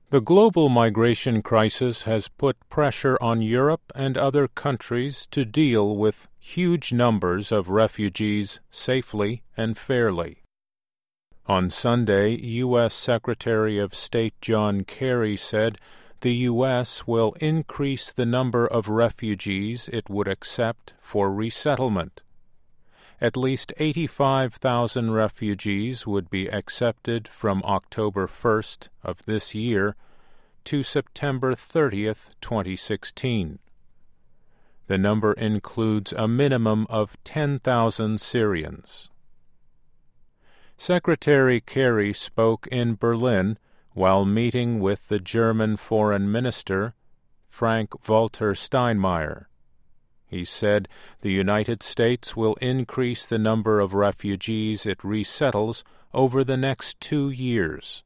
The global migration crisis has put pressure on Europe and other countries to deal with huge numbers of refugees safely and fairly. On Sunday, U.S. Secretary of State John Kerry said the U.S. will increase the number of refugees it would accept for resettlement. At least 85,000 refugees would be accepted from October 1st of this year to September 30th, 2016. The number includes a minimum of 10,000 Syrians. Secretary Kerry spoke in Berlin while meeting with the German Foreign Minister, Frank-Walter Steinmeier. He said the United States will increase the number of refugees it resettles over the next 2 years.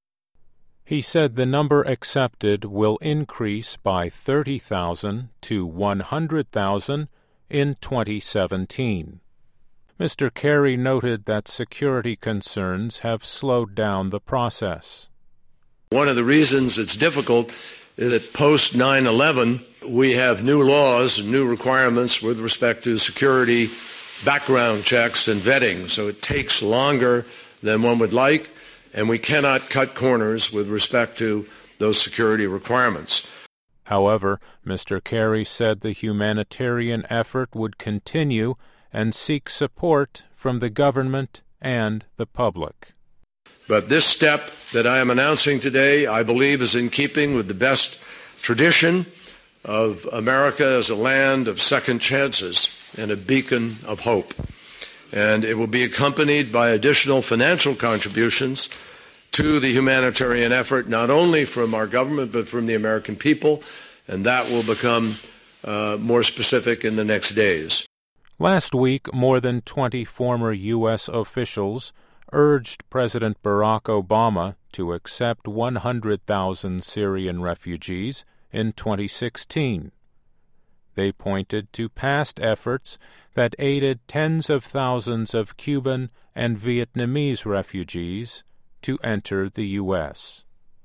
He said the number accepted will increase by 30,000 to 100,000 in 2017. Mr. Kerry noted that security concerns have slowed down the process. One of the reasons it's difficult is that post 9/11, we have new laws and new requirements with respect to security, background checks, and vetting. So it takes longer than one would like, and we cannot cut corners with respect to those security requirements. However, Mr. Kerry said the humanitarian effort would continue and seek support from the government and the public. But this step that I am announcing today, I believe, is in keeping with the best tradition of America as a land of second chances and a beacon of hope. And it will be accompanied by additional financial contributions to the humanitarian effort, not only from our government, but from the American people, and that will become more specific in the next days. Last week, more than 20 former U.S. officials urged President Barack Obama to accept 100,000 Syrian refugees in 2016. They pointed to past efforts that aided tens of thousands of Cuban and Vietnamese refugees to enter the U.S.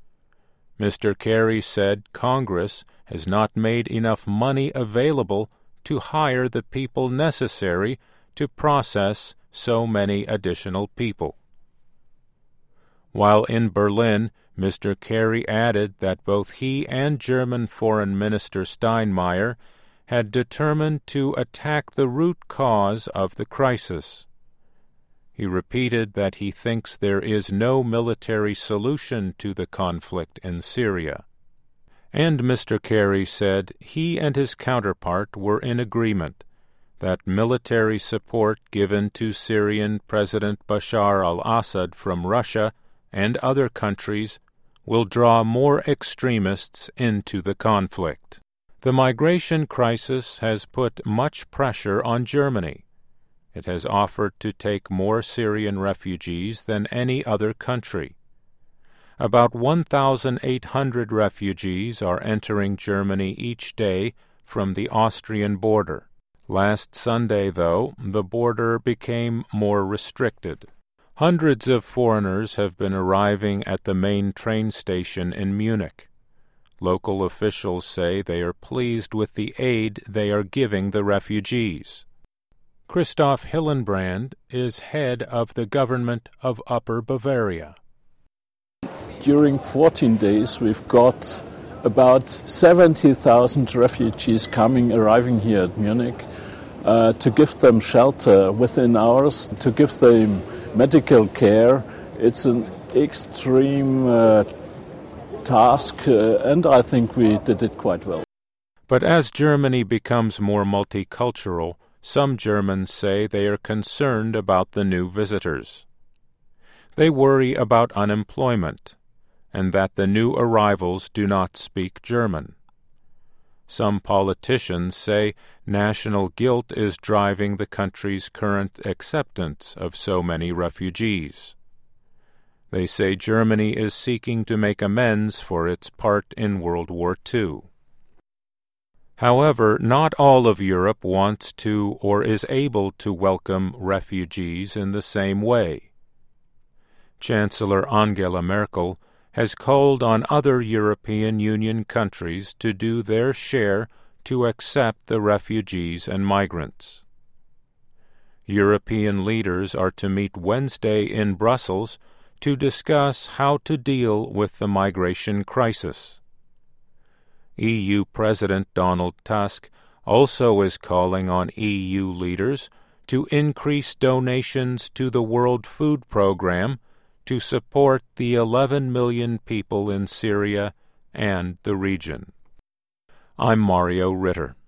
Mr. Kerry said Congress has not made enough money available to hire the people necessary to process so many additional people. While in Berlin, Mr. Kerry added that both he and German Foreign Minister Steinmeier had determined to attack the root cause of the crisis. He repeated that he thinks there is no military solution to the conflict in Syria. And Mr. Kerry said he and his counterpart were in agreement that military support given to Syrian President Bashar al-Assad from Russia and other countries will draw more extremists into the conflict. The migration crisis has put much pressure on Germany. It has offered to take more Syrian refugees than any other country. About 1,800 refugees are entering Germany each day from the Austrian border. Last Sunday, though, the border became more restricted. Hundreds of foreigners have been arriving at the main train station in Munich. Local officials say they are pleased with the aid they are giving the refugees. Christoph Hillenbrand is head of the government of Upper Bavaria. During 14 days, we've got about 70,000 refugees arriving here at Munich to give them shelter within hours, to give them medical care. It's an extreme task, and I think we did it quite well. But as Germany becomes more multicultural, some Germans say they are concerned about the new visitors. They worry about unemployment, and that the new arrivals do not speak German. Some politicians say national guilt is driving the country's current acceptance of so many refugees. They say Germany is seeking to make amends for its part in World War II. However, not all of Europe wants to or is able to welcome refugees in the same way. Chancellor Angela Merkel has called on other European Union countries to do their share to accept the refugees and migrants. European leaders are to meet Wednesday in Brussels to discuss how to deal with the migration crisis. EU President Donald Tusk also is calling on EU leaders to increase donations to the World Food Programme to support the 11 million people in Syria and the region. I'm Mario Ritter.